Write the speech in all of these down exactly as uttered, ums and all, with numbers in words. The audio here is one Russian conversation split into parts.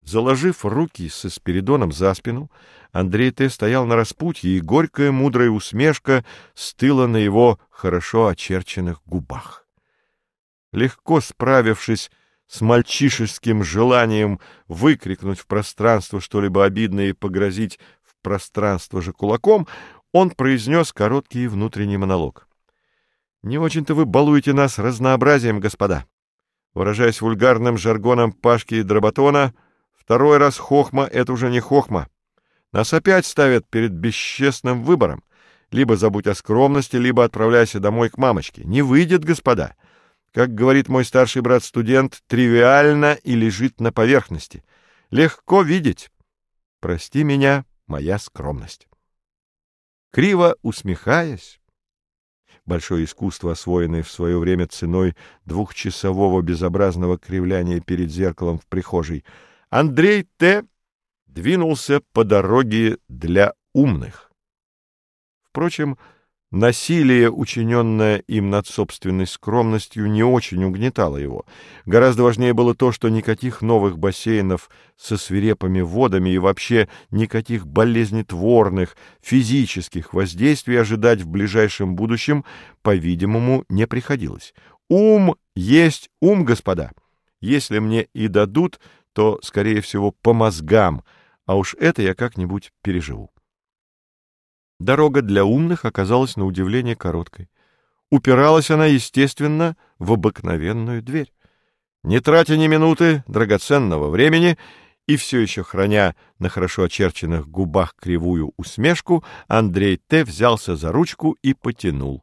Заложив руки со Спиридоном за спину, Андрей Т. стоял на распутье, и горькая мудрая усмешка стыла на его хорошо очерченных губах. Легко справившись с мальчишеским желанием выкрикнуть в пространство что-либо обидное и погрозить в пространство же кулаком, он произнес короткий внутренний монолог. «Не очень-то вы балуете нас разнообразием, господа. Выражаясь вульгарным жаргоном Пашки и Дроботона, второй раз хохма — это уже не хохма. Нас опять ставят перед бесчестным выбором. Либо забудь о скромности, либо отправляйся домой к мамочке. Не выйдет, господа. Как говорит мой старший брат-студент, тривиально и лежит на поверхности. Легко видеть. Прости меня, моя скромность». Криво усмехаясь, большое искусство, освоенное в свое время ценой двухчасового безобразного кривляния перед зеркалом в прихожей, Андрей Т. двинулся по дороге для умных. Впрочем, насилие, учиненное им над собственной скромностью, не очень угнетало его. Гораздо важнее было то, что никаких новых бассейнов со свирепыми водами и вообще никаких болезнетворных физических воздействий ожидать в ближайшем будущем, по-видимому, не приходилось. Ум есть ум, господа. Если мне и дадут, то, скорее всего, по мозгам, а уж это я как-нибудь переживу. Дорога для умных оказалась на удивление короткой. Упиралась она, естественно, в обыкновенную дверь. Не тратя ни минуты драгоценного времени и все еще храня на хорошо очерченных губах кривую усмешку, Андрей Т. взялся за ручку и потянул.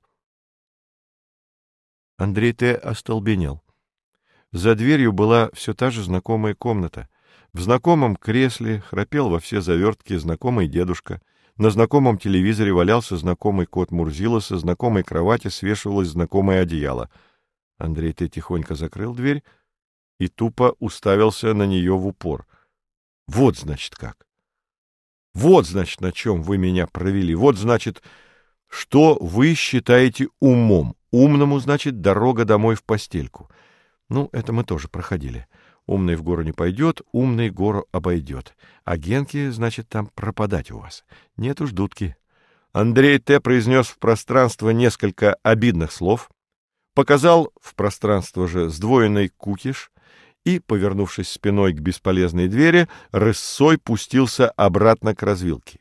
Андрей Т. остолбенел. За дверью была все та же знакомая комната. В знакомом кресле храпел во все завертки знакомый дедушка. На знакомом телевизоре валялся знакомый кот Мурзила, со знакомой кровати свешивалось знакомое одеяло. Андрей Т. тихонько закрыл дверь и тупо уставился на нее в упор. Вот, значит, как. Вот, значит, на чем вы меня провели. Вот, значит, что вы считаете умом. Умному, значит, дорога домой в постельку. Ну, это мы тоже проходили. Умный в гору не пойдет, умный гору обойдет. А Генке, значит, там пропадать у вас. Нет уж дудки. Андрей Т. произнес в пространство несколько обидных слов, показал в пространство же сдвоенный кукиш и, повернувшись спиной к бесполезной двери, рысцой пустился обратно к развилке.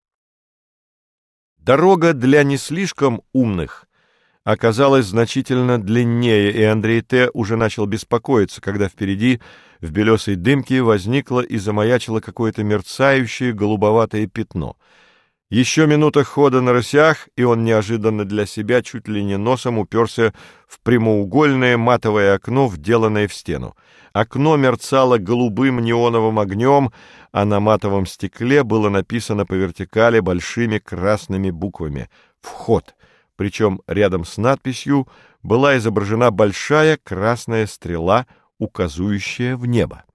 Дорога для не слишком умных оказалась значительно длиннее, и Андрей Т. уже начал беспокоиться, когда впереди в белесой дымке возникло и замаячило какое-то мерцающее голубоватое пятно. Еще минута хода на рысях, и он неожиданно для себя чуть ли не носом уперся в прямоугольное матовое окно, вделанное в стену. Окно мерцало голубым неоновым огнем, а на матовом стекле было написано по вертикали большими красными буквами «Вход». Причем рядом с надписью была изображена большая красная стрела, указывающая в небо.